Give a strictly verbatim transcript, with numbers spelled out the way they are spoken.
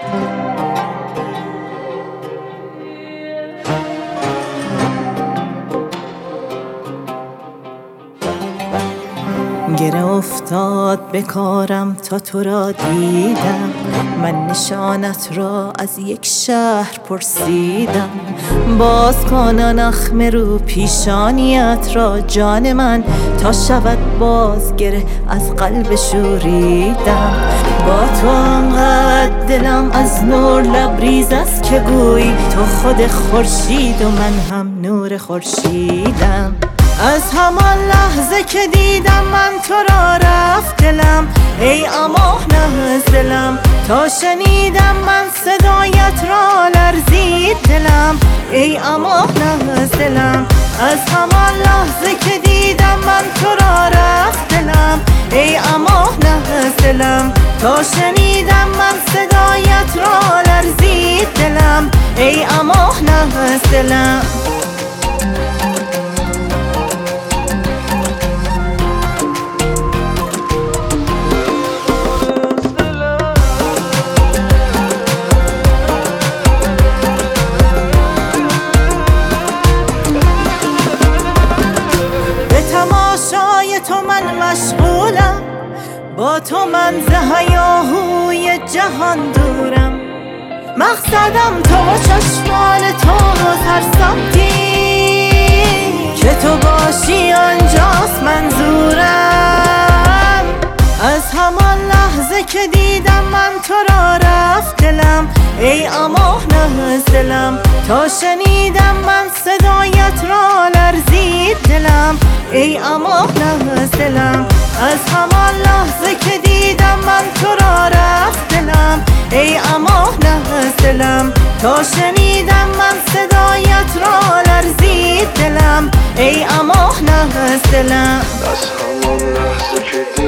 گره افتاد به کارم تا تو را دیدم، من نشانت را از یک شهر پرسیدم. باز کن نخم رو پیشانیت را جان من، تا شود باز گره از قلب شوریدم. با تو انقدر دلم از نور لبریز است که گویی تو خود خورشید و من هم نور خورشیدم. از همان لحظه که دیدم من تو را رفت دلم، ای اما نه از دلم. تا شنیدم من صدایت را لرزید دلم، ای اما نه از دلم. از همان لحظه که دیدم من تو را رفت دلم، ای اما نه از دلم. تا شنیدم من صدایت را لرزید دلم، ای اما نه از دلم. تو من مشغولم، با تو من ز هیاهوی جهان دورم. مقصدم تو و چشمان تو هر سمتی که تو باشی آنجاست منظورم. از همان لحظه که دیدم من تو را رفت دلم، ای اما نه از دلم. تا شنیدم من صدایت را لرزید دلم، ای اما نه از دلم. از همان لحظه که دیدم من تو را رفت دلم، ای اما نه از دلم. تا شنیدم من صدایت را لرزید دلم، ای اما نه از دلم. از همان لحظه که